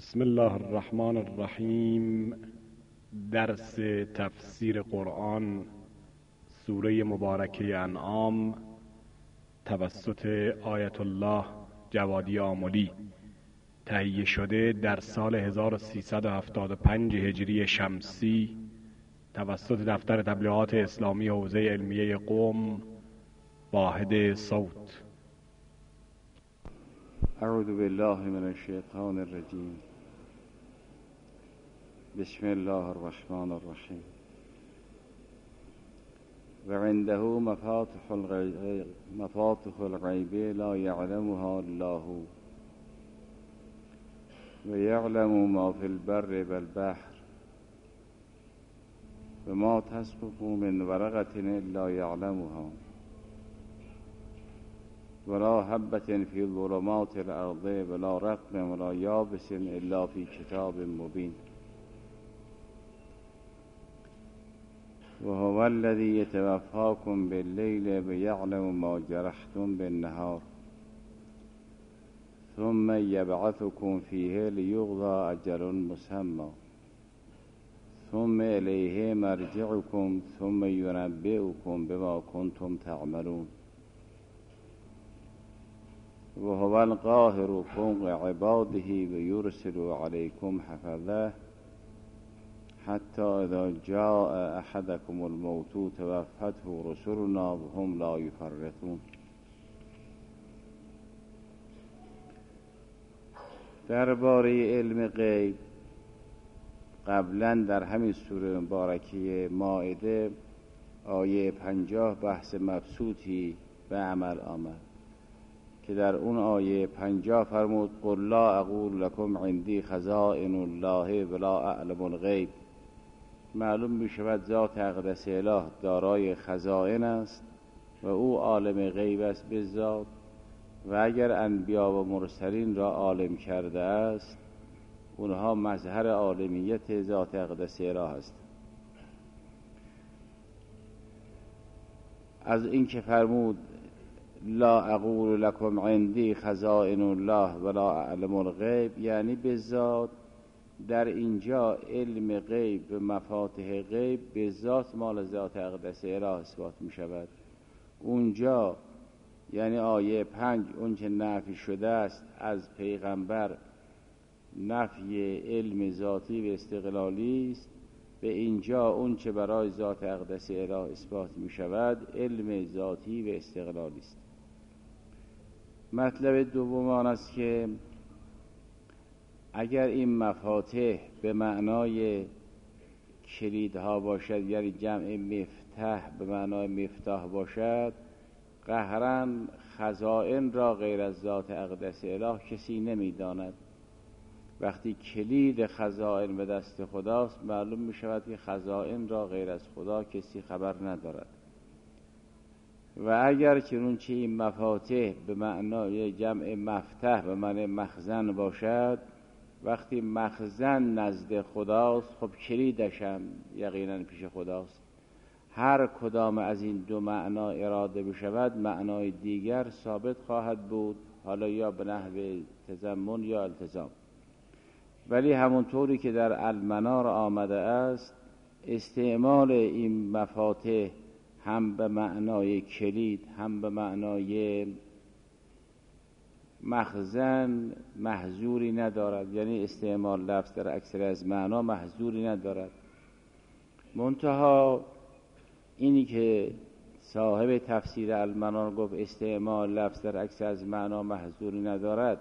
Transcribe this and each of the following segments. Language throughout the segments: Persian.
بسم الله الرحمن الرحیم. درس تفسیر قرآن سوره مبارکه انعام توسط آیت الله جوادی آملی، تهیه شده در سال 1375 هجری شمسی توسط دفتر تبلیغات اسلامی حوزه علمیه قم، واحد صوت. اعوذ بالله من الشیطان الرجیم. بسم الله الرحمن الرحیم. و عنده مفاتح الغیب لا یعلمها الله و یعلم ما فی البر والبحر و ما تسقط من ورقة الا یعلمها ولا حبة في ظلمات الأرض ولا رطب ولا يابس إلا في كتاب مبين. وهو الذي يتوفاكم بالليل ويعلم ما جرحتم بالنهار ثم يبعثكم فيه ليقضى أجل مسمى ثم إليه مرجعكم ثم ينبئكم بما كنتم تعملون. وهو القاهر فوق عباده ويرسل عليكم حفظه حتى إذا جاء أحدكم الموت توفته رسلنا وهم لا يفرطون. درباره علم غیب قبلا در همین سوره مبارکه مائده آیه 50 بحث مبسوطی به عمل آمد که در اون آیه 50 فرمود قل لا اقول لكم عندي خزائن الله ولا اعلم الغیب. معلوم می شود ذات اقدس اله دارای خزائن است و او عالم غیب است به ذات، و اگر انبیا و مرسلین را عالم کرده است اونها مظهر عالمیت ذات اقدس اله است. از این که فرمود لا اقول لكم عندي خزائن الله ولا اعلم الغیب، یعنی به ذات در اینجا علم غیب و مفاتح غیب به ذات مال ذات اقدس اله اثبات می شود. اونجا یعنی آیه 5 اون که نفی شده است از پیغمبر نفی علم ذاتی و استقلالی است، به اینجا اون که برای ذات اقدس اله اثبات می شود علم ذاتی و استقلالی است. مطلب دوم آن است که اگر این مفاتح به معنای کلیدها باشد، یعنی جمع مفتاح به معنای مفتاح باشد، قهراً خزائن را غیر از ذات اقدس اله کسی نمی‌داند. وقتی کلید خزائن به دست خداست معلوم می شود که خزائن را غیر از خدا کسی خبر ندارد. و اگر چنانچه این مفاتح به معنای جمع مفتح به معنی مخزن باشد، وقتی مخزن نزد خداست خب کلیدش هم یقینا پیش خداست. هر کدام از این دو معنا اراده بشود معنای دیگر ثابت خواهد بود، حالا یا به نحو تضمن یا التزام. ولی همونطوری که در المنار آمده است استعمال این مفاتح هم به معنای کلید هم به معنای مخزن محظوری ندارد، یعنی استعمال لفظ در اکثر از معنا محظوری ندارد. منتها اینی که صاحب تفسیر المنار گفت استعمال لفظ در اکثر از معنا محظوری ندارد،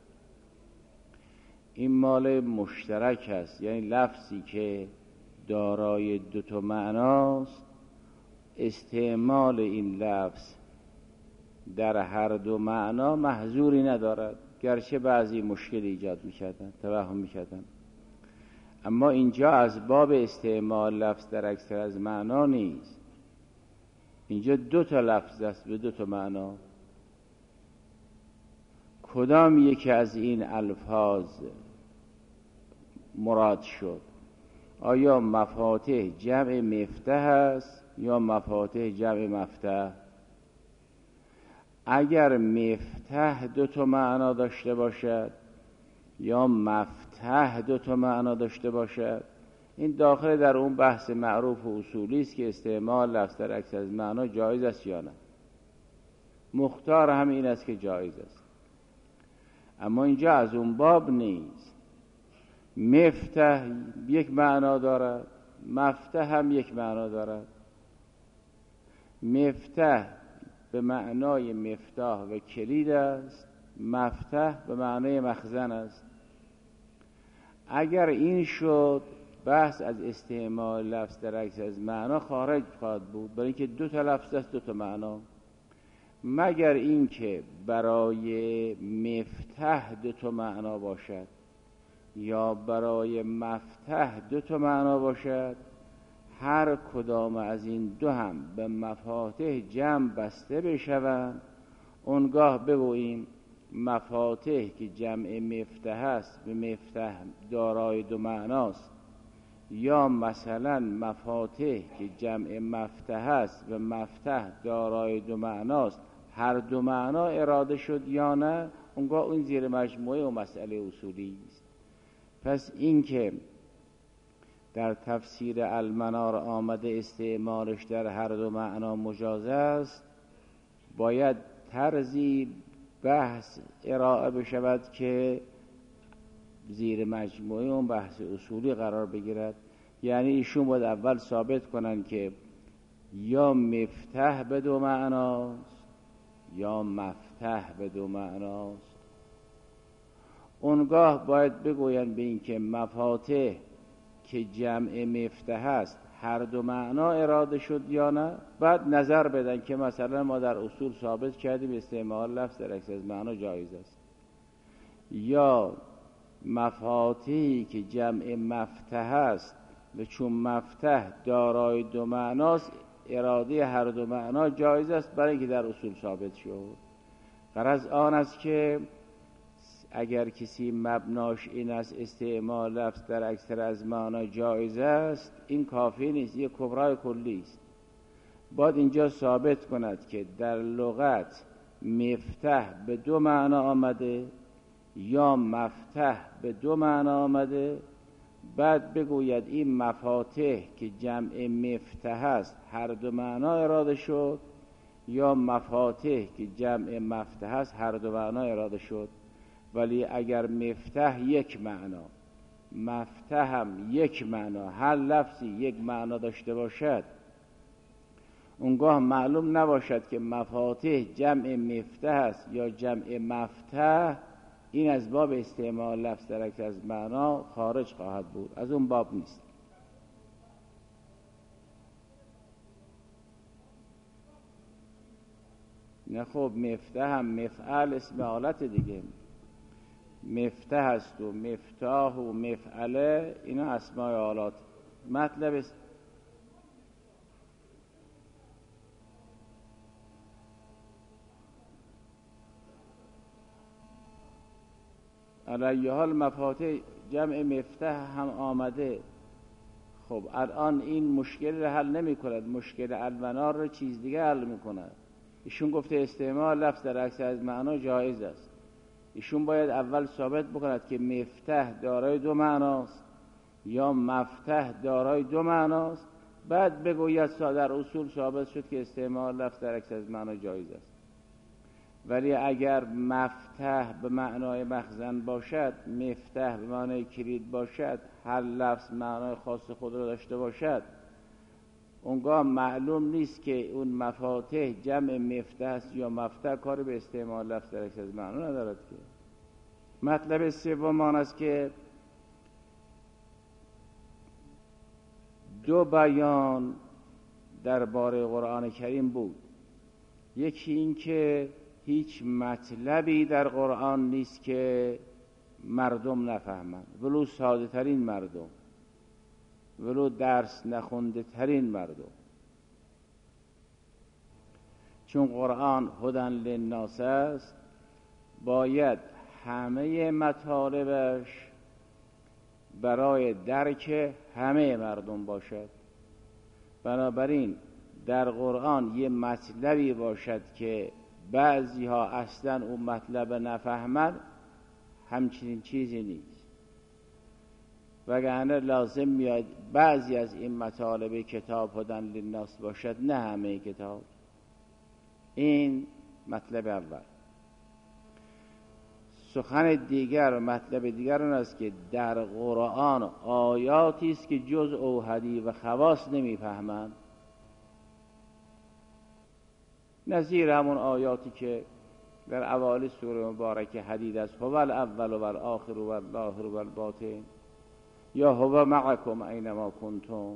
این مال مشترک است، یعنی لفظی که دارای دو تا معناست استعمال این لفظ در هر دو معنا محظوری ندارد، گرچه بعضی مشکل ایجاد می‌کردن، توهم می‌کردن، اما اینجا از باب استعمال لفظ در اکثر از معنا نیست. اینجا دو تا لفظ است به دو تا معنا. کدام یکی از این الفاظ مراد شد؟ آیا مفاتح جمع مفتح است یا مفاتح جمع مفتح؟ اگر مفتح دو تا معنا داشته باشد یا مفتح مفتح دو تا معنا داشته باشد. این داخل در اون بحث معروف و اصولی است که استعمال لفظ در عکس از معنا جایز است یا نه. مختار هم این است که جایز است، اما اینجا از اون باب نیست. مفتح یک معنا دارد، مفتح هم یک معنا دارد. مفتح به معنای مفتاح و کلید است، مفتح به معنای مخزن است. اگر این شد بحث از استعمال لفظ در عکس از معنا خارج خواهد بود، برای اینکه دو تا لفظ است، دو تا معنا، مگر اینکه برای مفتح دو تا معنا باشد یا برای مفتح دو تا معنا باشد. هر کدام از این دو هم به مفاتح جمع بسته بشوند، اونگاه بگوییم مفاتح که جمع مفتح است به مفتح دارای دو معناست، یا مثلا مفاتح که جمع مفتح است به مفتح دارای دو معناست، هر دو معنا اراده شد یا نه، اونگاه اون زیر مجموعه و مسئله اصولی است. پس این که در تفسیر المنار آمده استعمالش در هر دو معنا مجاز است، باید طرزی بحث ارائه بشود که زیر مجموعه اون بحث اصولی قرار بگیرد. یعنی ایشون باید اول ثابت کنن که یا مفتح به دو معناست یا مفتح به دو معناست. اونگاه باید بگوین به این که مفاتح که جمع مفتح است هر دو معنا اراده شد یا نه. بعد نظر بدن که مثلا ما در اصول ثابت کردیم استعمال لفظ در عکس از معنا جایز است، یا مفاتحی که جمع مفتح است و چون مفتح دارای دو معناست اراده هر دو معنا جایز است، برای اینکه در اصول ثابت شد. غرض آن است که اگر کسی مبناش این است استعمال لفظ در اکثر از معنا جایز است، این کافی نیست، یک کبرای کلی است. باید اینجا ثابت کند که در لغت مفتح به دو معنا آمده یا مفتح به دو معنا آمده. بعد بگوید این مفاتح که جمع مفتح است هر دو معنا اراده شد، یا مفاتح که جمع مفتح است هر دو معنا اراده شد. ولی اگر مفتح یک معنا، مفتح هم یک معنا، هر لفظی یک معنا داشته باشد، اونگاه معلوم نباشد که مفاتح جمع مفتح است یا جمع مفتح، این از باب استعمال لفظ در عکس از معنا خارج خواهد بود، از اون باب نیست. نه خب مفتح هم مفعل اسم آلت دیگه، مفتح است و مفتاح و مفعله، اینا اسمای آلات. مطلب است علیه حال مفاتح جمع مفتح هم آمده. خب الان این مشکل رو حل نمی کند، مشکل المنار رو چیز دیگه حل می کند. ایشون گفته استعمال لفظ در عکس از معنا جایز است. ایشون باید اول ثابت بکند که مفتح دارای دو معناست یا مفتح دارای دو معناست، بعد بگوید در اصول ثابت شد که استعمال لفظ در عکس از معنا جایز است. ولی اگر مفتح به معنای مخزن باشد، مفتح به معنای کلید باشد، هر لفظ معنای خاص خود را داشته باشد، اونگاه معلوم نیست که اون مفاتح جمع مفتح است یا مفتح، کاری به استعمال لفظ در عکس از معنا ندارد که. مطلب سوم آن است که دو بیان درباره قرآن کریم بود. یکی این که هیچ مطلبی در قرآن نیست که مردم نفهمند، ولو ساده ترین مردم، ولو درس نخونده ترین مردم. چون قرآن هدی للناس است، باید همه مطالبش برای درک همه مردم باشد. بنابراین در قرآن یه مطلبی باشد که بعضی ها اصلا اون مطلب نفهمند، همچنین چیزی نیست. وگرنه لازم میاد بعضی از این مطالب کتاب هدن للناس باشد، نه همه کتاب. این مطلب اول. سخن دیگر و مطلب دیگر اون است که در قرآن آیاتی است که جز اوحدی و خواص نمیفهمند، نظیر همون آیاتی که در اوایل سوره مبارکه حدید است، هو الاول و الاخر و الظاهر و الباطن، یا هو معکم اینما کنتم.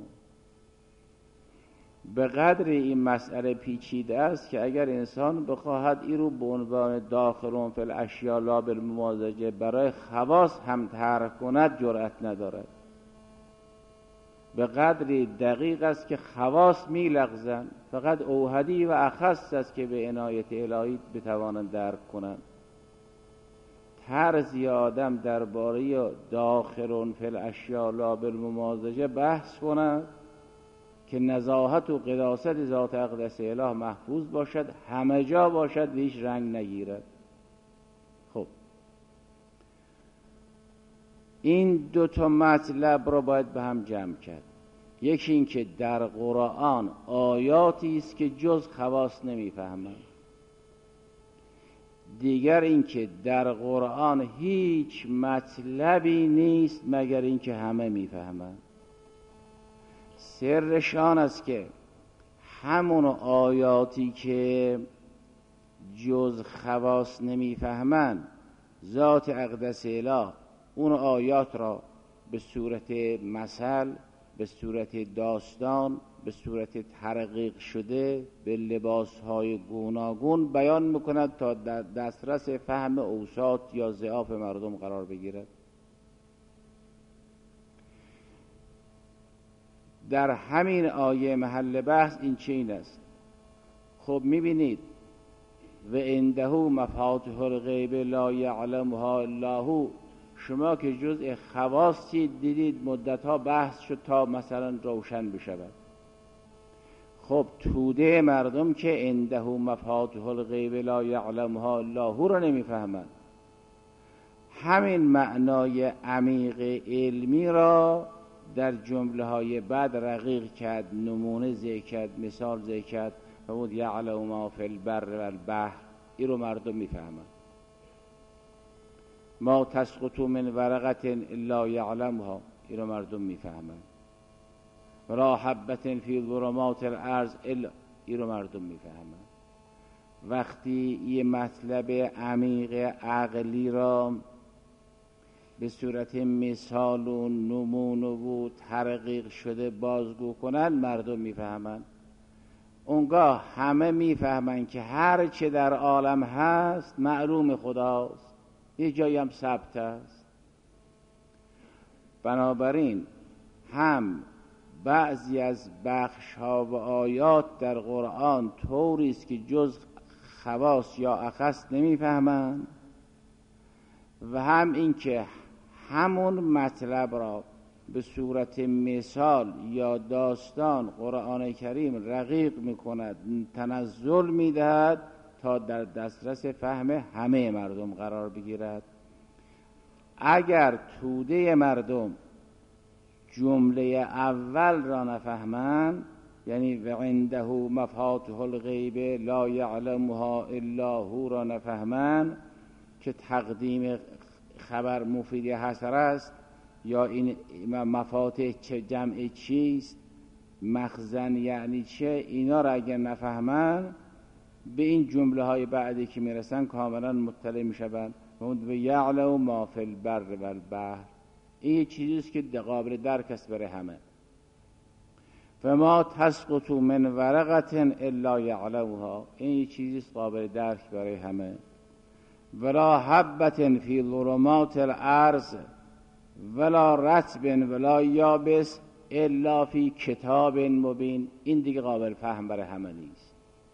به قدر این مسئله پیچیده است که اگر انسان بخواهد این رو به عنوان داخلون فی الاشیاء لا بالممازجه برای خواص هم طرح کند جرأت ندارد. به قدری دقیق است که خواص می لغزند، فقط اوحدی و اخص است که به عنایت الهی بتوانند درک کنند. طرزی آدم درباره داخلون فی الاشیاء لا بالممازجه بحث کند که نزاهت و قداست ذات اقدس اله محفوظ باشد، همه جا باشد و هیچ رنگ نگیرد. خب این دو تا مطلب رو باید به هم جمع کرد. یکی این که در قرآن آیاتی است که جز خواص نمیفهمند، دیگر این که در قرآن هیچ مطلبی نیست مگر این که همه میفهمند. سرشان است که همون آیاتی که جز خواص نمیفهمند، ذات اقدس اله اون آیات را به صورت مثل، به صورت داستان، به صورت ترقیق شده به لباسهای گوناگون بیان میکند تا در دسترس فهم اوساط یا ضعاف مردم قرار بگیرد. در همین آیه محل بحث این چین است. خب میبینید و عنده مفاتیح الغیب لا یعلمها الا هو، شما که جزء خواصی دیدید مدتها بحث شد تا مثلا روشن بشود. خب توده مردم که عنده مفاتیح الغیب لا یعلمها الا هو را نمیفهمند، همین معنای عمیق علمی را در جمله های بعد رقیق کرد، نمونه ذکر کرد، مثال ذکر کرد و بود یعلم ما فی البر و البحر. این رو مردم میفهمند. ما تسقط من ورقة الا یعلمها، این رو مردم میفهمند. ولا حبة فی ظلمات الارض الا، این رو مردم میفهمند. وقتی یه مطلب عمیق عقلی را به صورت مثال و نمونه و ترقیق شده بازگو کنند مردم میفهمند. اونگاه همه میفهمند که هر چه در عالم هست معلوم خداست، یه جایی هم ثبت است. بنابراین هم بعضی از بخش ها و آیات در قرآن طوری است که جز خواص یا اخص نمیفهمند، و هم این که همون مطلب را به صورت مثال یا داستان قرآن کریم رقیق میکند، تنزل میدهد تا در دسترس فهم همه مردم قرار بگیرد. اگر توده مردم جمله اول را نفهمند، یعنی و عنده مفاتیح الغیب لا یعلمها الا هو را نفهمند که تقدیم خبر مفید حصر است، یا این مفاتیح چه جمع چیست، مخزن یعنی چه، اینا را اگر نفهمند به این جمله های بعدی که میرسن کاملا مطلع میشوند. و یعلم ما فی البر و البحر، این چیزیست که قابل درک است برای همه. فما تسقط من ورقة الا یعلمها، این چیزیست قابل درک برای همه. ولا حبة فی ظلمات الارض ولا رطب ولا یابس الا فی کتاب مبین، این دیگه قابل فهم برای همه نیست.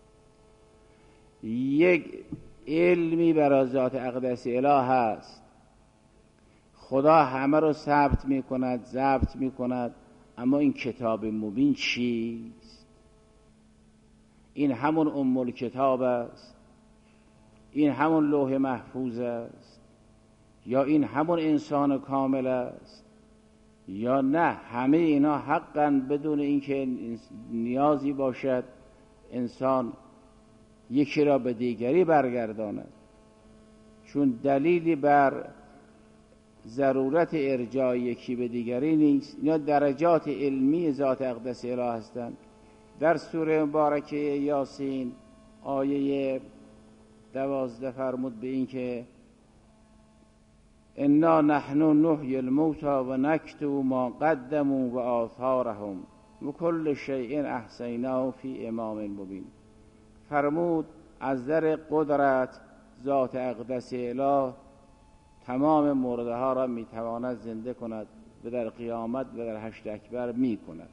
یک علمی برای ذات اقدس اله هست، خدا همه رو ثبت میکند، ضبط میکند، اما این کتاب مبین چیست؟ این همون ام الکتاب است، این همون لوح محفوظ است، یا این همون انسان کامل است؟ یا نه همه اینا حقن بدون اینکه نیازی باشد انسان یکی را به دیگری برگرداند؟ چون دلیلی بر ضرورت ارجاع یکی به دیگری نیست. اینا درجات علمی ذات اقدس اله هستند. در سوره مبارکه یاسین آیه 12 فرمود به این که انا نحن نحیی الموتی و نکتب ما قدموا و آثارهم و کل شیء احصیناه فی امام مبین. فرمود از در قدرت ذات اقدس اله تمام مرده ها را میتواند زنده کند و در قیامت و در حشر اکبر میکند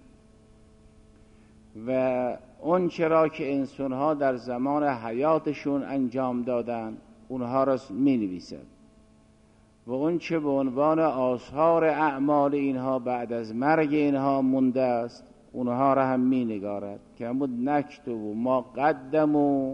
و اون چرا که انسان ها در زمان حیاتشون انجام دادن اونها را مینویسد و اون چه به عنوان آثار اعمال اینها بعد از مرگ اینها مونده است اونها را هم مینگارد که همون نکتب و ما قدموا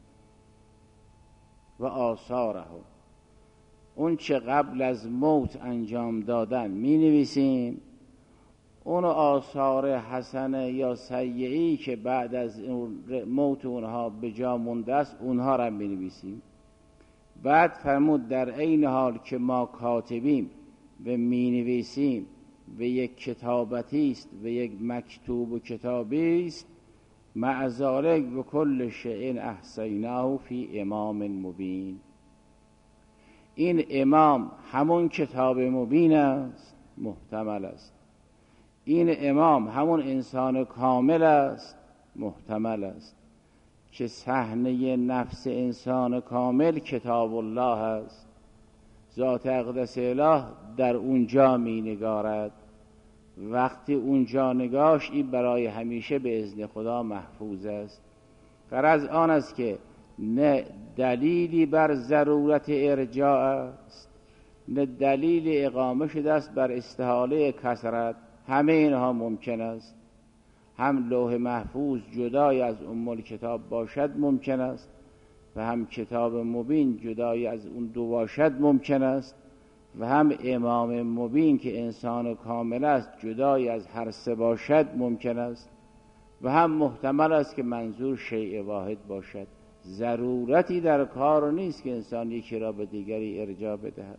و آثارهم، اون چه قبل از موت انجام دادن می نویسیم، اون آثار حسنه یا سیئی که بعد از موت اونها به جا مونده است اونها را می نویسیم. بعد فرمود در عین حال که ما کاتبیم و می نویسیم و یک کتابتی است و یک مکتوب و کتابی است، مع ذلک و کل شیء احصیناه فی امام مبین. این امام همون کتاب مبین است، محتمل است. این امام همون انسان کامل است، محتمل است که صحنه نفس انسان کامل کتاب الله است. ذات اقدس اله در اونجا می نگارد. وقتی اونجا نگاش این برای همیشه به اذن خدا محفوظ است. غرض آن است که نه دلیلی بر ضرورت ارجاع است، نه دلیل اقامه شده است بر استحاله کثرت. همه اینها ممکن است. هم لوح محفوظ جدای از کتاب باشد ممکن است و هم کتاب مبین جدای از اون دو باشد ممکن است و هم امام مبین که انسان کامل است جدای از هر سه باشد ممکن است و هم محتمل است که منظور شیء واحد باشد. ضرورتی در کار نیست که انسان یکی را به دیگری ارجاع بدهد.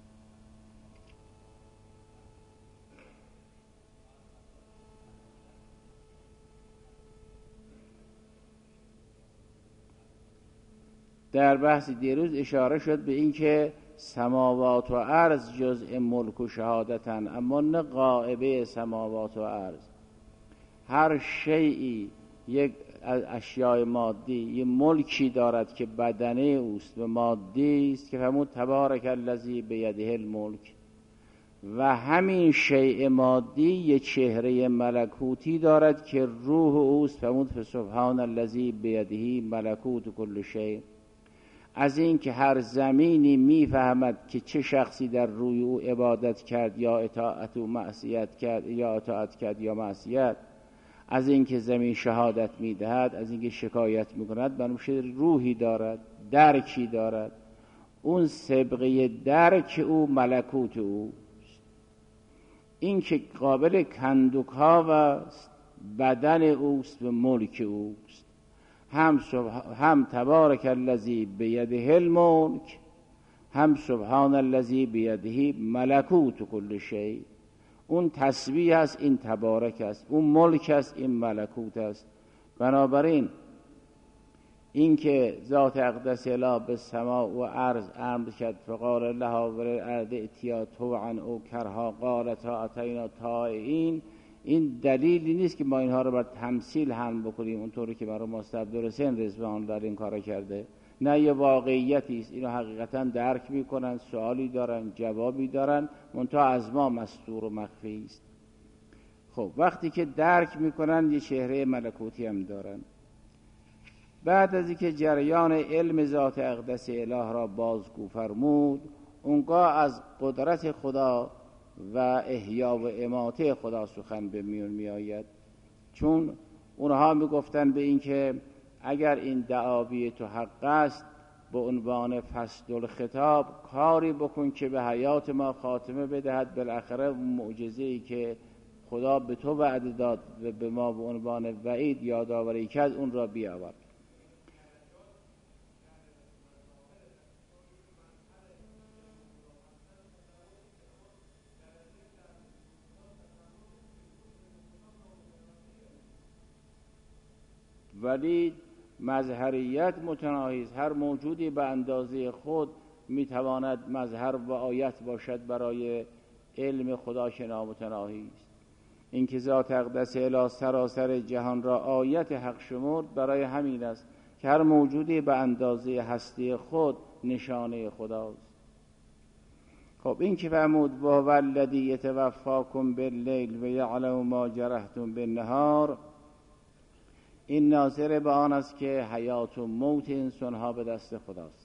در بحث دیروز اشاره شد به این که سماوات و ارض جزء ملک و شهادتن، اما نه غائبه سماوات و ارض. هر شیئی یک از اشیاء مادی یک ملکی دارد که بدنه اوست و مادی است که فرمود تبارک الذی بیده الملک، و همین شیء مادی یک چهره ملکوتی دارد که روح اوست. فرمود فسبحان الذی بیده ملکوت کل شیء. از این که هر زمینی میفهمد که چه شخصی در روی او عبادت کرد یا اطاعت و معصیت کرد یا اطاعت کرد یا معصیت، از این که زمین شهادت میدهد، از این که شکایت میکند، بنابراین روحی دارد، درکی دارد. اون سابقه درک او ملکوت او. این که قابل کندوکاو است، بدن اوست و ملک اوست. هم تبارک الذی بیده الملک، هم سبحان الذی بیده ملکوت کل شیء. اون تسبیح است، این تبارک است. اون ملک است، این ملکوت است. بنابراین این که ذات اقدس اله به سماء و ارض امر کرد فقال لها وللارض ائتیا طوعا او کرها قالتا اتینا طائعین، این دلیلی نیست که ما اینها رو بر تمثیل حمل بکنیم اونطوری که برای ماست عبدالحسین رضوان الله این کارا کرده. نه، یه واقعیتی است. اینو حقیقتا درک میکنن، سوالی دارن، جوابی دارن، منتها از ما مستور و مخفی است. خب وقتی که درک میکنن یه چهره ملکوتی هم دارن. بعد از اینکه جریان علم ذات اقدس اله را بازگو فرمود، اونگاه از قدرت خدا و احیا و اماته خدا سخن به میون می آید. چون اونها می گفتن به این که اگر این دعاوی تو حق است به عنوان فصل الخطاب کاری بکن که به حیات ما خاتمه بدهد، بالاخره معجزه‌ای که خدا به تو وعده داد و به ما به عنوان وعید یادآوری کرد اون را بیاور. ولی مظهریت متناهی است. هر موجودی به اندازه خود میتواند مظهر و آیت باشد برای علم خدا که نامتناهی است. این که ذات اقدس اله سراسر جهان را آیت حق شمرد برای همین است که هر موجودی به اندازه هستی خود نشانه خداست. خب این که فرمود و هو الذی یتوفاکم باللیل و یعلم ما جرحتم بالنهار، این ناظر به آن است که حیات و موت انسانها به دست خداست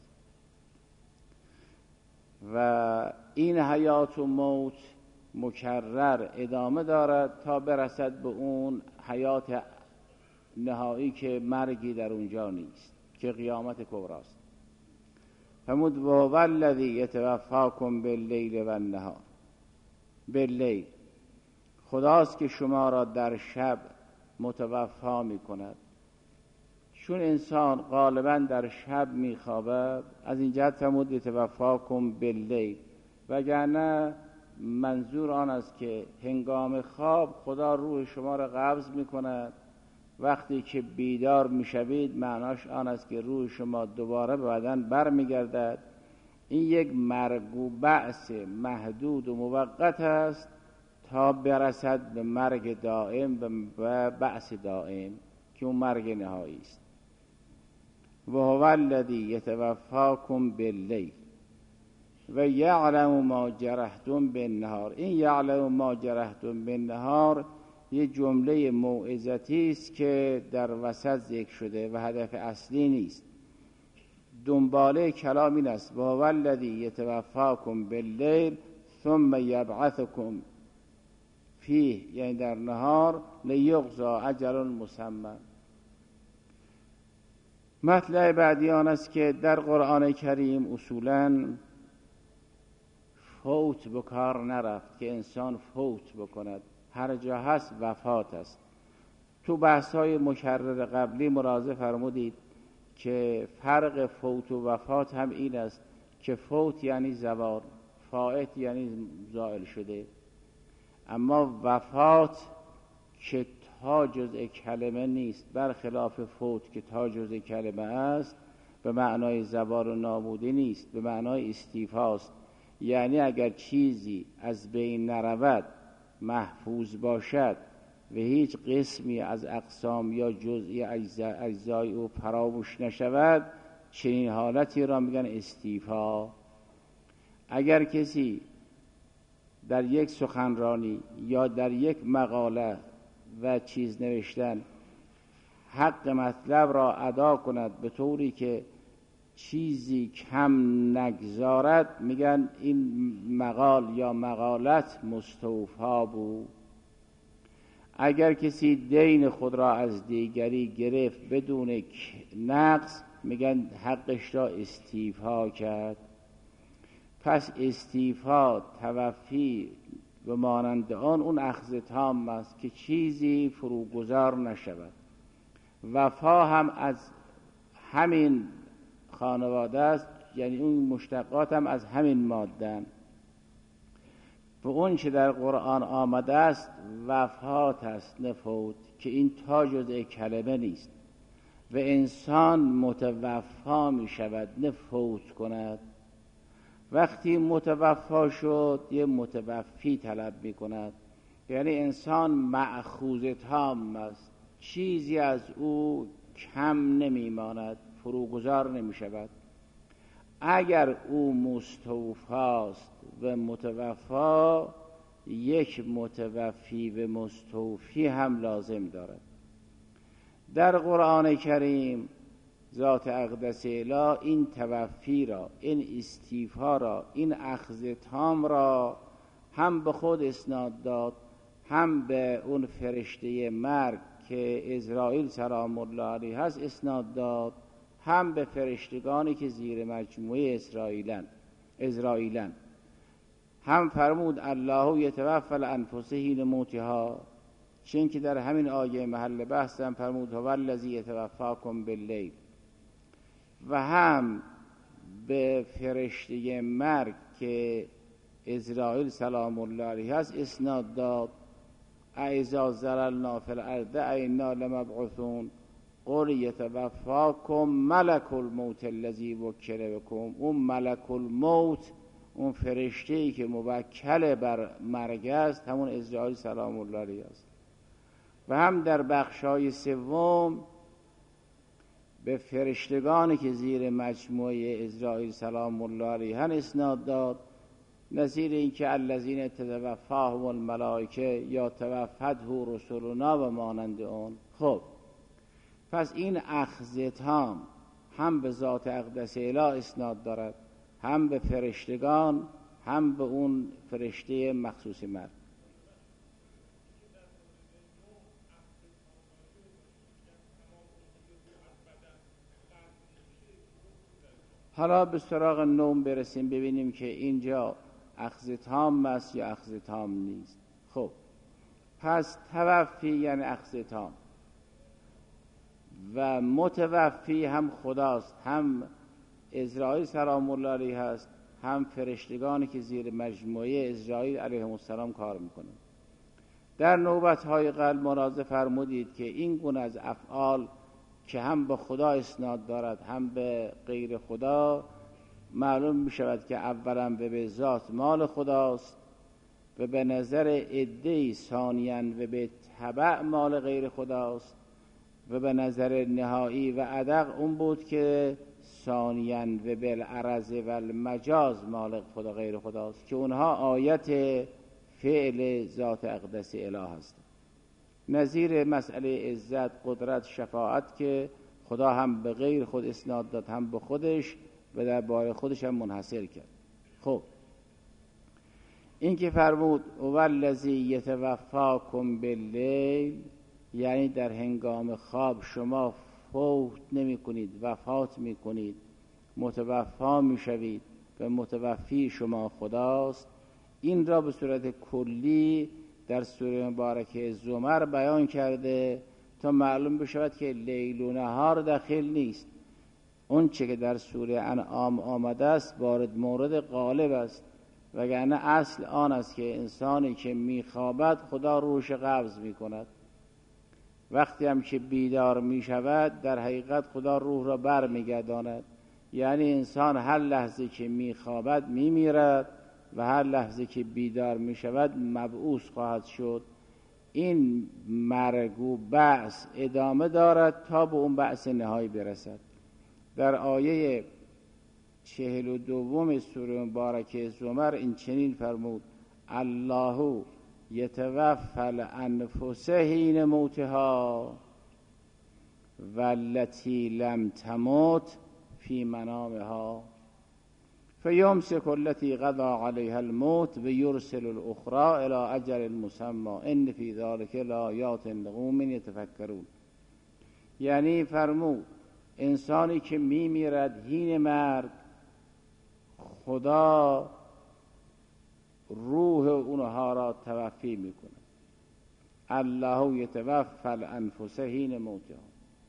و این حیات و موت مکرر ادامه دارد تا برسد به اون حیات نهایی که مرگی در اونجا نیست، که قیامت کبراست. فرمود و هو الذی یتوفاکم باللیل و النهار. باللیل، خداست که شما را در شب متوفا می کند، چون انسان غالبا در شب می خوابد، از این جهت فرمود یتوفاکم باللیل، وگرنه منظور آن است که هنگام خواب خدا روح شما را قبض می کند، وقتی که بیدار می شوید معناش آن است که روح شما دوباره به بدن بر می گردد. این یک مرگ و بعث محدود و موقت است تا برسد به مرگ دائم و بعث دائم که اون مرگ نهایی است. و هو الذی یتوفاکم باللیل و یعلم ما جرحتم بالنهار. این یعلم ما جرحتم بالنهار یه جمله موعظتی است که در وسط ذکر شده و هدف اصلی نیست. دنباله کلام این است و هو الذی یتوفاکم باللیل ثم یبعثکم فیه، یعنی در نهار، لیقضی اجل مسمى. مطلع بعدی آن است که در قرآن کریم اصولاً فوت به کار نرفت که انسان فوت بکند، هر جا هست وفات است. تو بحث‌های مکرر قبلی ملاحظه فرمودید که فرق فوت و وفات هم این است که فوت یعنی زوال، فائت یعنی زائل شده، اما وفات که تا جزء کلمه نیست، برخلاف فوت که تا جزء کلمه است، به معنای زوال و نابودی نیست، به معنای استیفاست. یعنی اگر چیزی از بین نرود، محفوظ باشد و هیچ قسمی از اقسام یا جزئی اجزای او فراموش نشود، چنین حالتی را میگن استیفا. اگر کسی در یک سخنرانی یا در یک مقاله و چیز نوشتن حق مطلب را ادا کند به طوری که چیزی کم نگذارد، میگن این مقال یا مقالت مستوفا بود. اگر کسی دین خود را از دیگری گرفت بدون نقص، میگن حقش را استیفا کرد. پس استیفا، توفی و مانند آن، اون اخذ تام است که چیزی فروگذار نشود. وفا هم از همین خانواده است، یعنی اون مشتقات هم از همین ماده. و اون چه در قرآن آمده است وفات است، نه فوت، که این تا جزء کلمه نیست و انسان متوفا می شود، نه فوت کند. وقتی متوفا شد یه متوفی طلب می کند، یعنی انسان مأخوذ تام است، چیزی از او کم نمی ماند، فروگذار نمی شود. اگر او مستوفاست و متوفا، یک متوفی و مستوفی هم لازم دارد. در قرآن کریم ذات اقدس اله این توفی را، این استیفا را، این اخذ تام را هم به خود اسناد داد، هم به اون فرشته مرگ که عزرائیل سلام الله علیه هست اسناد داد، هم به فرشتگانی که زیر مجموعه اسرائیلن. هم فرمود الله یتوفی الانفس حین موتها، چون که در همین آیه محل بحث هم فرمود هو الذی یتوفاکم باللیل. و هم به فرشته مرگ که اسرائیل سلام الله علیه هست اسناد داد اذا ضللنا فی الارض اینا لمبعوثون قل یتوفاکم ملک الموت الذی وکل بکم. اون ملک الموت، اون فرشته‌ای که موکل بر مرگ است، همون اسرائیل سلام الله علیه است. و هم در بخشای سوم به فرشتگانی که زیر مجموعه اسرائیل سلام الله علیه اسناد داد، نظیر این که الذین تتوفاهم الملائکه یا توفته رسلنا و مانند اون. خب پس این اخذ تام هم به ذات اقدس اله اسناد دارد، هم به فرشتگان، هم به اون فرشته مخصوص مرگ. حالا به سراغ نوم برسیم ببینیم که اینجا اخذ تام است یا اخذ تام نیست. خب پس توفی یعنی اخذ تام و متوفی هم خداست، هم اسرائیل سلام الله علیه هست، هم فرشتگانی که زیر مجموعه اسرائیل علیهم السلام کار میکنن. در نوبت‌های قبل ملاحظه فرمودید که این گونه از افعال که هم به خدا اسناد دارد هم به غیر خدا، معلوم می شود که اولا به ذات مال خداست و به نظر عده‌ای ثانیاً و به تبع مال غیر خداست و به نظر نهایی و ادق اون بود که ثانیاً و بالعرض و المجاز مال خدا غیر خداست که اونها آیت فعل ذات اقدس اله هست. نظیر مسئله عزت، قدرت، شفاعت که خدا هم به غیر خود اسناد داد هم به خودش و در باره خودش هم منحصر کرد. خب این که فرمود والذی یتوفاکم باللیل، یعنی در هنگام خواب شما فوت نمی کنید، وفات می کنید، متوفا می شوید و متوفی شما خداست. این را به صورت کلی در سوره مبارکه زمر بیان کرده تا معلوم بشود که لیل و نهار داخل نیست. اون چه که در سوره انعام آمده است مورد غالب است، وگرنه اصل آن است که انسانی که میخوابد خدا روش قبض میکند، وقتی هم که بیدار میشود در حقیقت خدا روح را بر میگرداند. یعنی انسان هر لحظه که میخوابد میمیرد و هر لحظه که بیدار میشود مبعوث خواهد شد. این مرگ و بعث ادامه دارد تا به اون بعث نهایی برسد. در آیه 42 سوره مبارکه زمر این چنین فرمود الله یتوفی الانفس حین موتها والتی لم تمت فی منامها فیمسک التی قضی علیها الموت و یرسل الاخرى الی اجل مسمى ان فی ذلک لآیات لقوم یتفکرون. یعنی فرمود انسانی که میمیرد حین مرگ خدا روح اونها را توفی میکنه. الله یتوفی الانفس حین موتها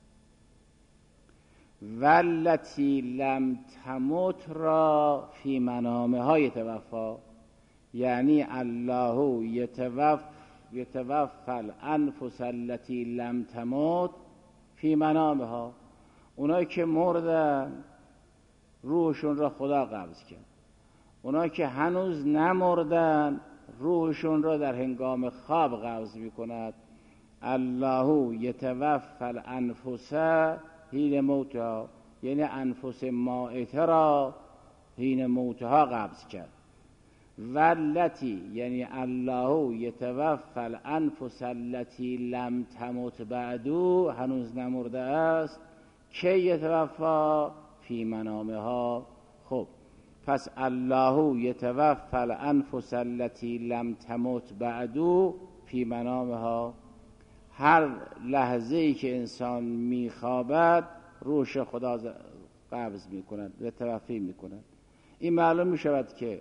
والتی لم تمت را فی منامها یتوفی، یعنی الله یتوفی الانفس التي لم تمت فی منامها، اونایی که مردن روحشون را خدا قبض کرد، اونایی که هنوز نمردن روحشون را در هنگام خواب قبض میکند. الله یتوفی الانفس حین موتها، یعنی انفس مائته را حین موتها قبض کرد. والتی یعنی الله یتوفی الانفس التي لم تمت بعدو، هنوز نمرده است، که یتوفی فی منامها. خب پس الله یتوفی الانفس التي لم تمت بعدو فی منامها، هر لحظه‌ای که انسان میخوابد روح خدا قبض میکنند و توفی میکنند. این معلوم میشود که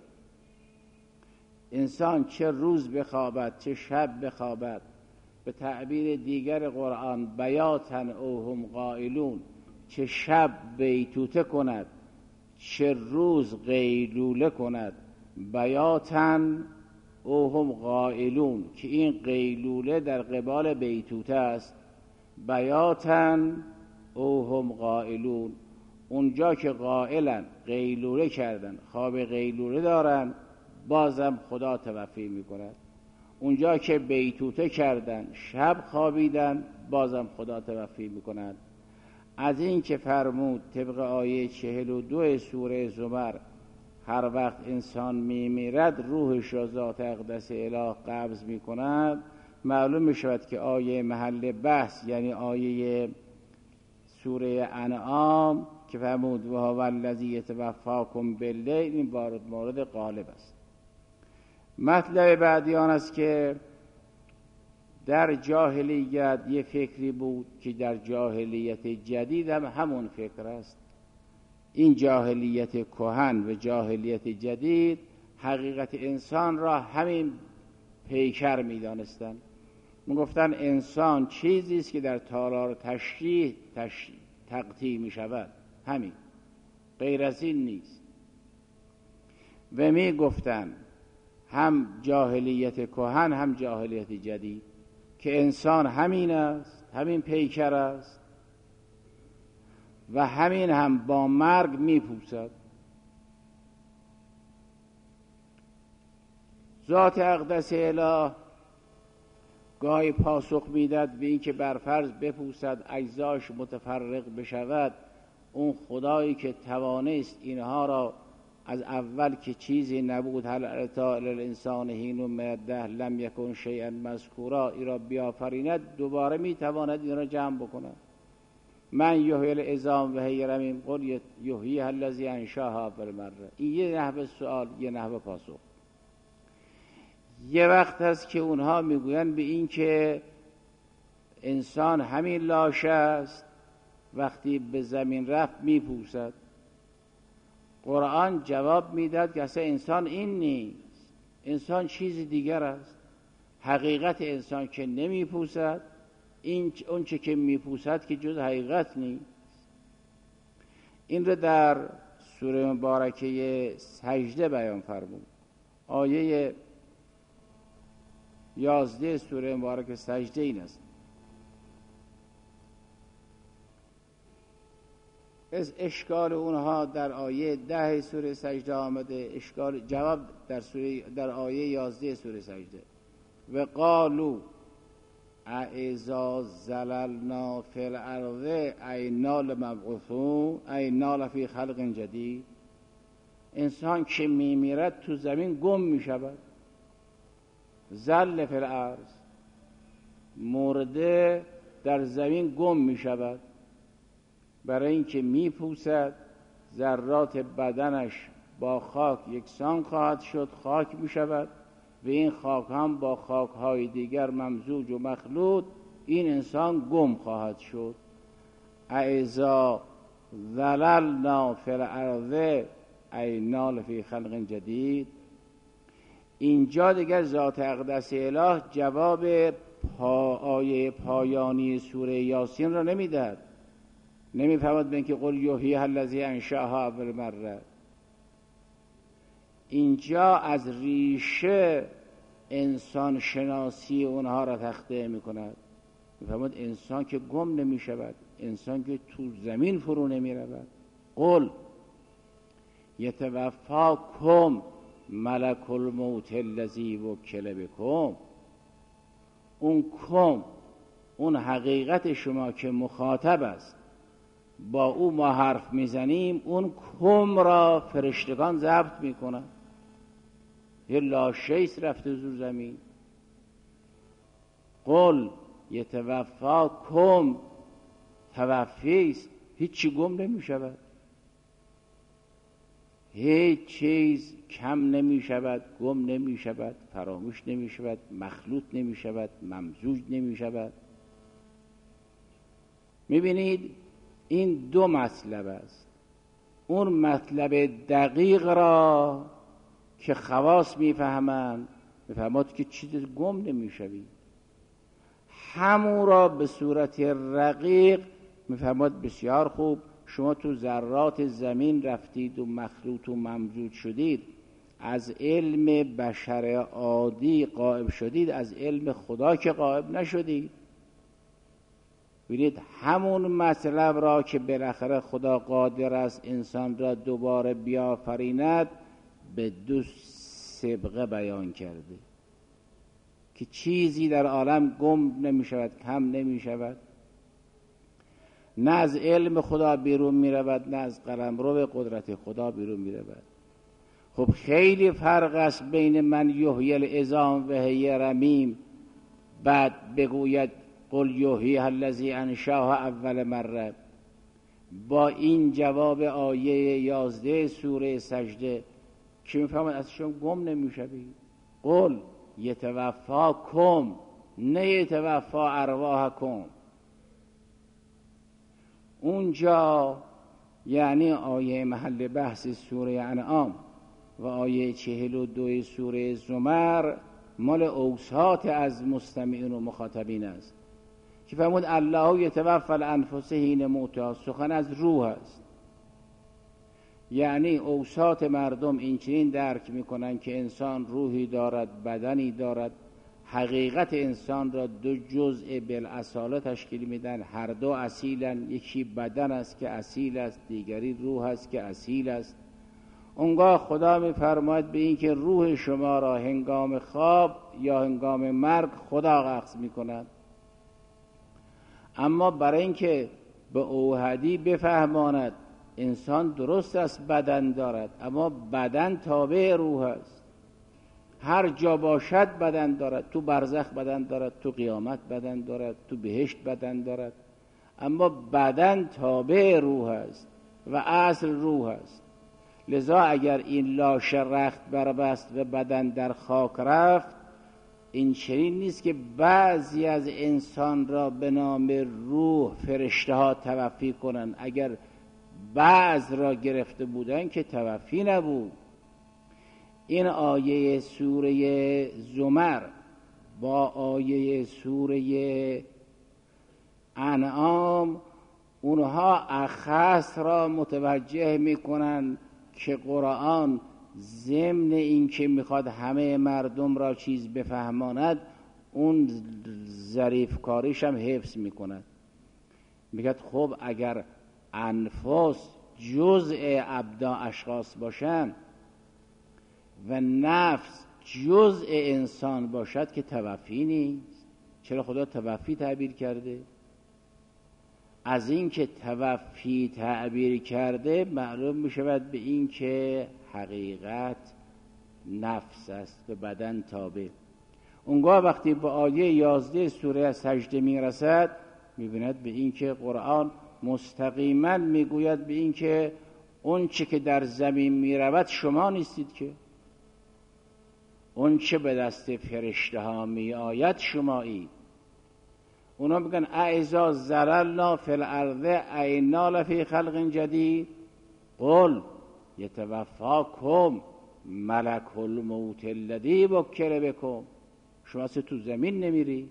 انسان چه روز بخوابد چه شب بخوابد، به تعبیر دیگر قرآن بیاتا او هم قائلون، چه شب بیتوته کند چه روز قیلوله کند، بیاتا او هم قائلون، که این قیلوله در قبال بیتوته است. بیاتا او هم قائلون، اونجا که قائلن قیلوله کردن خواب قیلوله دارن بازم خدا توفی میکند، اونجا که بیتوته کردن شب خوابیدن بازم خدا توفی میکند. از این که فرمود طبق آیه 42 سوره زمر هر وقت انسان میمیرد روحش را ذات اقدس اله قبض میکند، معلوم میشود که آیه محل بحث یعنی آیه سوره انعام که فرمود و هو الذی یتوفاکم باللیل، این مورد غالب است. مطلب بعدی آن است که در جاهلیت یه فکری بود که در جاهلیت جدید هم همون فکر است. این جاهلیت کهن و جاهلیت جدید حقیقت انسان را همین پیکر می دانستن. گفتن انسان چیزی است که در تالار تشریح تقطیع می شود، همین، غیر از این نیست. و می گفتن هم جاهلیت کهن هم جاهلیت جدید که انسان همین است، همین پیکر است و همین هم با مرگ می پوسد. ذات اقدس اله گاهی پاسخ میداد به این که برفرض بپوسد اجزاش متفرق بشود، اون خدایی که توانست اینها را از اول که چیزی نبود هل اتی الانسان حین من الدهر لم یکن شیئا مذکورا، این را بیافریند، دوباره میتواند این را جمع بکند. من یحیی العظام و هی رمیم قل یحییها الذی انشاها اول مره. این یه نحوه سوال، یه نحوه پاسخ. یه وقت هست که اونها میگویند به این که انسان همین لاشه است، وقتی به زمین رفت میپوسد. قرآن جواب میداد که اصلا انسان این نیست، انسان چیز دیگر است. حقیقت انسان که نمیپوسد، این اون چه که میپوسد که جز حقیقت نیست. این رو در سوره مبارکه سجده بیان فرمود. آیه 11 سوره مبارکه سجده این است: از اشکال اونها در آیه 10 سوره سجده آمده، اشکال جواب در آیه 11 سوره سجده. و قالو اذا زللنا فی الارض اینا لمبعوثون اینا لفی خلق جدید. انسان که میمیرد تو زمین گم میشود. زل فی الارض، مرده در زمین گم میشود، برای اینکه میپوسد ذرات بدنش با خاک یکسان خواهد شد، خاک میشود و این خاک هم با خاکهای دیگر ممزوج و مخلوط، این انسان گم خواهد شد. اذا ذللنا فی الارض اینا لفی خلق جدید. اینجا دیگر ذات اقدس اله جواب آیه پایانی سوره یاسین را نمیدهد، نمیفهمد به اینکه قل یحییها الذی انشاها اول مره. اینجا از ریشه انسان شناسی اونها را تخته میکند. میفهمد انسان که گم نمی شود، انسان که تو زمین فرو نمی رود. قل یتوفاکم ملک الموت الذی وکل بکم. اون کم، اون حقیقت شما که مخاطب است، با او ما حرف میزنیم، اون کم را فرشتگان ضبط میکنن. یه لاشیست رفته زور زمین. قل یتوفاکم، توفیست، هیچی گم نمی شود، هیچ چیز کم نمی شود، گم نمی شود، فراموش نمی شود، مخلوط نمی شود، ممزوج نمی شود. می بینید این دو مطلب است. اون مطلب دقیق را که خواص میفهمند، میفهمد که چیز گم نمیشوی. همون را به صورت رقیق میفهمد بسیار خوب. شما تو ذرات زمین رفتید و مخلوط و ممزوج شدید، از علم بشر عادی غائب شدید، از علم خدا که غائب نشدید. ببینید همون مطلب را که بالاخره خدا قادر است انسان را دوباره بیافریند، به دو صبغه بیان کرده که چیزی در عالم گم نمی شود، کم نمی شود، نه از علم خدا بیرون می رود، نه از قلمرو قدرت خدا بیرون می رود. خب خیلی فرق است بین من یحیی العظام و هی رمیم بعد بگوید قل یحییها الذی انشأها اول مره، با این جواب آیه 11 سوره سجده که میفهمد از شما گم نمیشوید. قل یتوفاکم نه یتوفا ارواحکم. اونجا یعنی آیه محل بحث سوره انعام و آیه 42 سوره زمر مال اوساط از مستمعین و مخاطبین است که فرمود الله یتوفی الانفس حین موتها، سخن از روح است. یعنی اوساط مردم این چنین درک میکنن که انسان روحی دارد، بدنی دارد. حقیقت انسان را دو جزء بالاصاله تشکیل میدن، هر دو اصیلن. یکی بدن است که اصیل است، دیگری روح است که اصیل است. اونگاه خدا میفرماید به این که روح شما را هنگام خواب یا هنگام مرگ خدا قبض میکند. اما برای اینکه به اوحدی بفهماند انسان درست است بدن دارد، اما بدن تابع روح است. هر جا باشد بدن دارد، تو برزخ بدن دارد، تو قیامت بدن دارد، تو بهشت بدن دارد، اما بدن تابع روح است و اصل روح است. لذا اگر این لاشه رخت بربست و بدن در خاک رفت، این چنین نیست که بعضی از انسان را به نام روح فرشته ها توفی کنند. اگر بعض را گرفته بودن که توفی نبود. این آیه سوره زمر با آیه سوره انعام اونها اخص را متوجه میکنن که قرآن ضمن این که میخواد همه مردم را چیز بفهماند، اون ظریف کاریش هم حفظ میکند. میگه خب اگر انفس جزء ابدا اشخاص باشن و نفس جزء انسان باشد که توفی نیست. چرا خدا توفی تعبیر کرده؟ از این که توفی تعبیر کرده معلوم می شود به این که حقیقت نفس است، به بدن تابع. اونگاه وقتی به آیه 11 سوره سجده می رسد می بیند به این که قرآن مستقیما می گوید به این که اون چه که در زمین می رود شما نیستید، که اون چه به دست فرشته ها می آید شمایید. اونا میگن اعزا زللنا فی الارض اینا لفی خلق جدید قل یتوفاکم ملک الموت الذی وکل بکم. شما تو زمین نمیری؟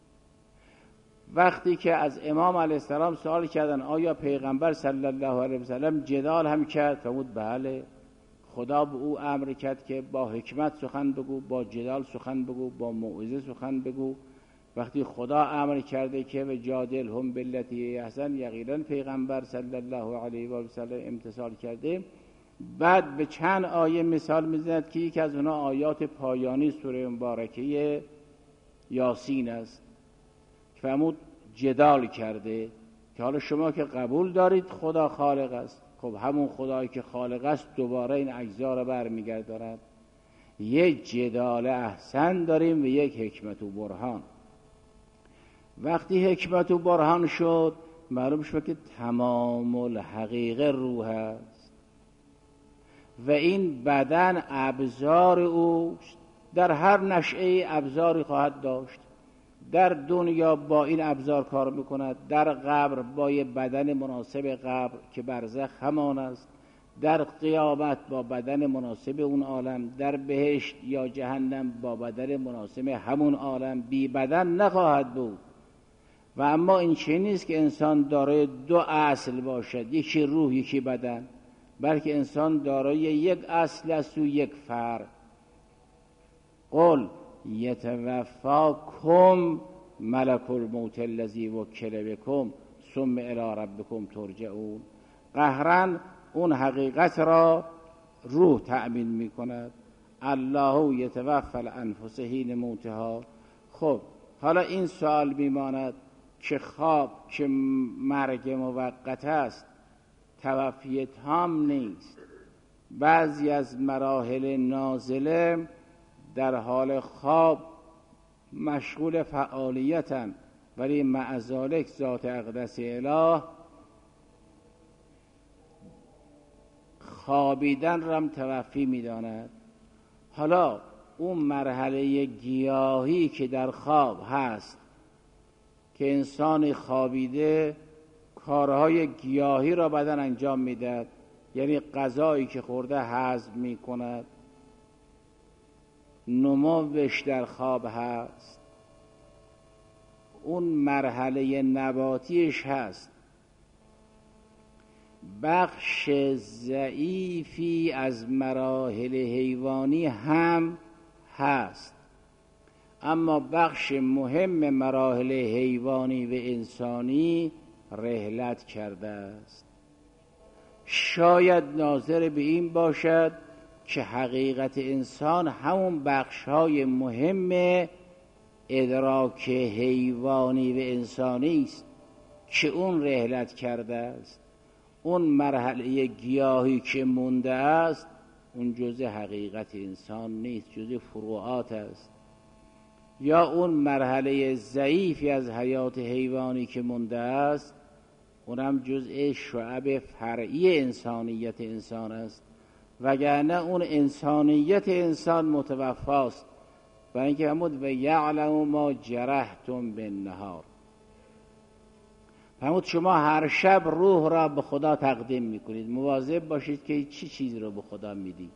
وقتی که از امام علیه السلام سوال کردن آیا پیغمبر صلی الله علیه وسلم جدال هم کرد؟ فرمود بله، خدا به او امر کرد که با حکمت سخن بگو، با جدال سخن بگو، با موعظه سخن بگو. وقتی خدا امر کرده که و جادلهم بالتی احسن، یقینا پیغمبر صلی الله علیه و سلم امتثال کرده. بعد به چند آیه مثال میزند که یک از اونها آیات پایانی سوره مبارکه یاسین است. فرمود جدال کرده که حالا شما که قبول دارید خدا خالق است، خب همون خدایی که خالق است دوباره این اجزا را برمیگرداند. یک جدال احسن داریم و یک حکمت و برهان. وقتی حکمت و برهان شد معلوم شد که تمام الحقیقه روح است و این بدن ابزار اوست. در هر نشأه ابزاری خواهد داشت. در دنیا با این ابزار کار میکند، در قبر با یه بدن مناسب قبر که برزخ همان است، در قیامت با بدن مناسب اون عالم، در بهشت یا جهنم با بدن مناسب همون عالم، بی بدن نخواهد بود. و اما این چه نیست که انسان دارای دو اصل باشد، یکی روح یکی بدن، بلکه انسان دارای یک اصل است و یک فرع. قل یتوفاکم ملک الموت الذی وکل بکم ثم الی ربکم ترجعون. قهرن اون حقیقت را روح تأمین می کند. الله یتوفی الانفس حین موتها. خب حالا این سوال میماند که خواب که مرگ موقت است توفی تام نیست. بعضی از مراحل نازله در حال خواب مشغول فعالیتن، ولی مع ذالک ذات اقدس اله خوابیدن رم توفی میداند. حالا اون مرحله گیاهی که در خواب هست که انسان خوابیده کارهای گیاهی را بدن انجام میدهد، یعنی غذایی که خورده هضم میکند، نموش در خواب هست، اون مرحله نباتیش هست. بخش ضعیفی از مراحل حیوانی هم هست، اما بخش مهم مراحل حیوانی و انسانی رحلت کرده است. شاید ناظر به این باشد که حقیقت انسان همون بخش‌های مهم ادراک حیوانی و انسانی است که اون رحلت کرده است. اون مرحله گیاهی که مونده است اون جزء حقیقت انسان نیست، جزء فروعات است. یا اون مرحله ضعیفی از حیات حیوانی که مونده است اونم جزء شعب فرعی انسانیت انسان است، وگرنه اون انسانیت انسان متوفاست. و اینکه همون و یعلم ما جرحتم بالنهار، همون شما هر شب روح را به خدا تقدیم میکنید. مواظب باشید که چی چیز رو به خدا میدید.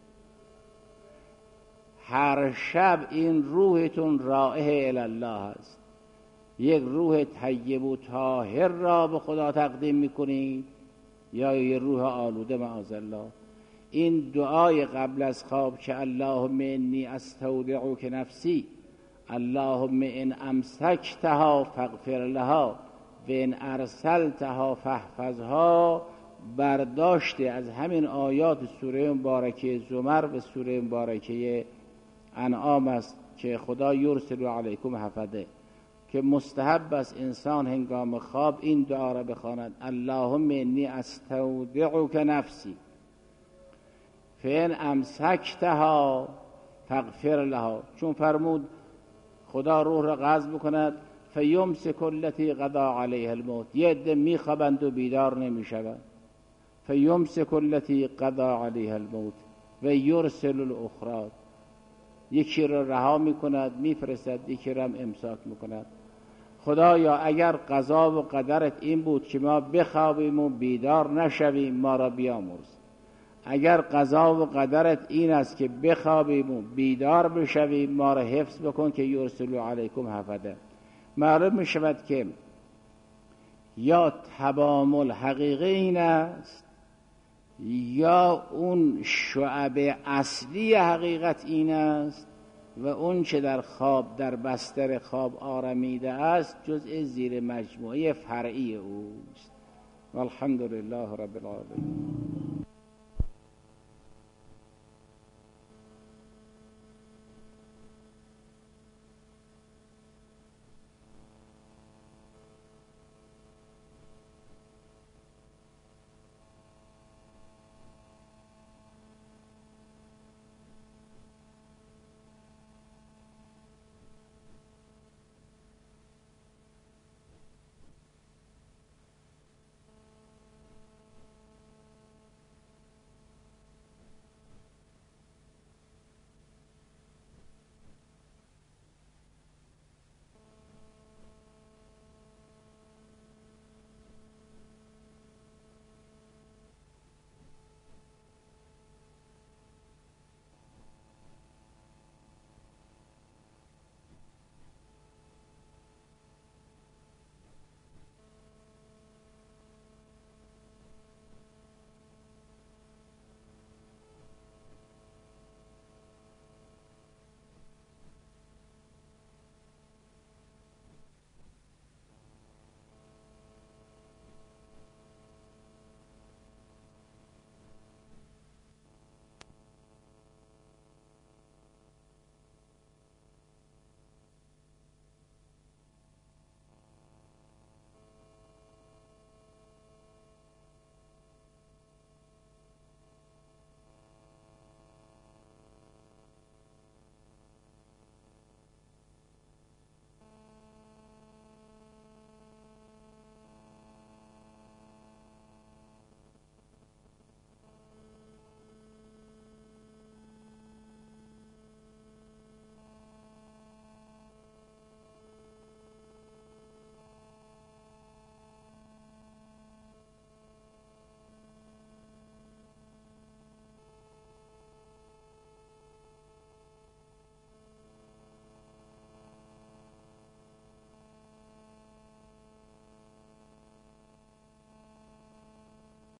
هر شب این روحتون رائح الله است. یک روح طیب و طاهر را به خدا تقدیم میکنید یا یک روح آلوده معاذالله. این دعای قبل از خواب که اللهم انی استودعک نفسی، اللهم ان امسکتها فاغفر لها و ان ارسلتها فاحفظها، برداشته از همین آیات سوره مبارکه زمر و سوره مبارکه انعام است که خدا یرسل علیکم حفظه، که مستحب است انسان هنگام خواب این دعا را بخواند: اللهم انی استودعک نفسی فان امسکتها فاغفر لها. چون فرمود خدا روح را قبض بکند فیمسک التی قضا علیها الموت. یه عده میخوابند و بیدار نمیشوند. فیمسک التی قضا علیها الموت و یرسل الاخرى. یکی را رها میکند میفرستد، یکی را هم امساک میکند. خدایا اگر قضا و قدرت این بود که ما بخوابیم و بیدار نشویم ما را بیامرز. اگر قضا و قدرت این است که بخوابیم و بیدار بشویم ما را حفظ بکن که یرسل علیکم حفظه. معلوم می شود که یا تبامل حقیقی این است یا اون شعب اصلی حقیقت این است و اون چه در خواب در بستر خواب آرمیده است جزء زیر مجموعه فرعی اوست. والحمد لله رب العالمین.